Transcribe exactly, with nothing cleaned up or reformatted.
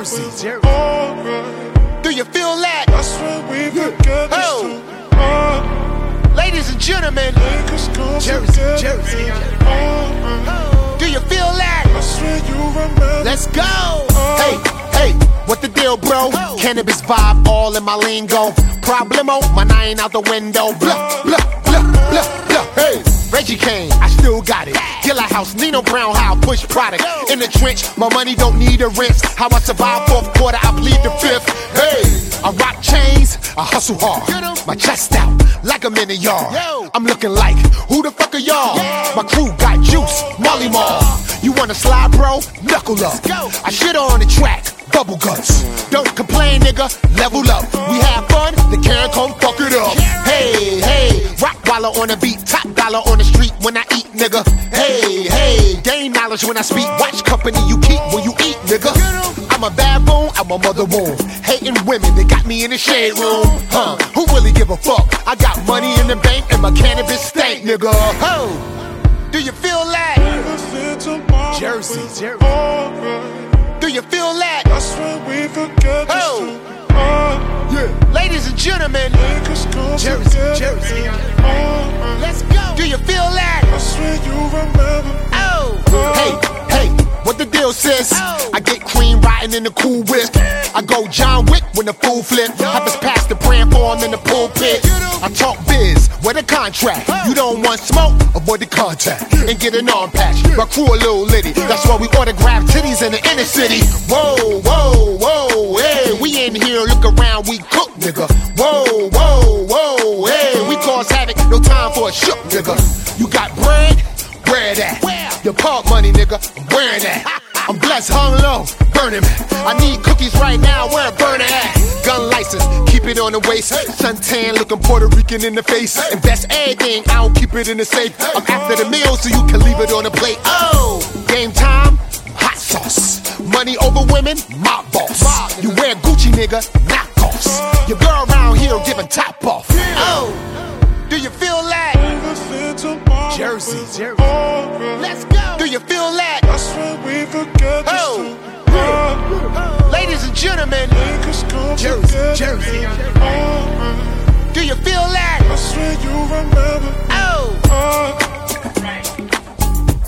Jersey, Jersey. Do you feel that? That's when we forget oh. Ladies and gentlemen, Jersey, Jersey. oh. Do you feel that? That's when you remember. Let's go. Hey, hey, what the deal, bro? Oh. Cannabis vibe all in my lingo. Problemo, my nine out the window. Blah, blah, blah, blah, blah. Hey. Reggie Kane, I still got it. Gilla House, Nino Brown, how I push product. In the trench, my money don't need a rinse. How I survive fourth quarter, I plead the fifth. Hey, I rock chains, I hustle hard. My chest out, like I'm in the yard. I'm looking like, who the fuck are y'all? My crew got juice, Molly Mall. You wanna slide, bro? Knuckle up. I shit on the track, bubble guts. Don't complain, nigga, level up. We have fun, the Karen come fuck it up. Hey, hey, rock wallow on the beat, top dollar on the street when I eat, nigga. Hey, hey, gain knowledge when I speak. Watch company you keep when you eat, nigga. I'm a baboon, I'm a mother womb. Hating women, they got me in the shade room. Huh, who really give a fuck? I got money in the bank and my cannabis stank, nigga. Ho, do you feel that? Jersey, Jersey. Do you feel that? That's when we forget oh. yeah. Ladies and gentlemen, Jersey, Jersey. Let's go. Do you feel that? That's when you remember. Oh. Hey, hey, what the deal, sis? Oh. I get cream riding in the cool whip. I go John Wick when the fool flip. I just pass the brand form in the pulpit. I talk biz, with a contract. You don't want smoke, avoid the contact. And get an arm patch. My crew a little litty. That's why we autograph titties in the inner city. Whoa, whoa, whoa, hey. We in here, look around, we cook, nigga. Whoa, whoa, whoa, hey. We cause havoc, no time for a shook, nigga. You got bread? Where that? Your pump money, nigga, I'm wearing that. I'm blessed, hung low, burning man. I need cookies right now, where a burner at? Gun license, keep it on the waist. Suntan, looking Puerto Rican in the face. Invest everything, I don't keep it in the safe. I'm after the meal, so you can leave it on the plate. Oh, game time, hot sauce. Money over women, my boss. You wear Gucci, nigga, knockoffs. Your girl around here giving top off. Oh, do you feel that? Jersey, Jersey. Let's go. Do you feel that? That's when we forget oh. Ladies and gentlemen, Jersey, Jersey. Do you feel that? That's when you remember. Oh. Uh.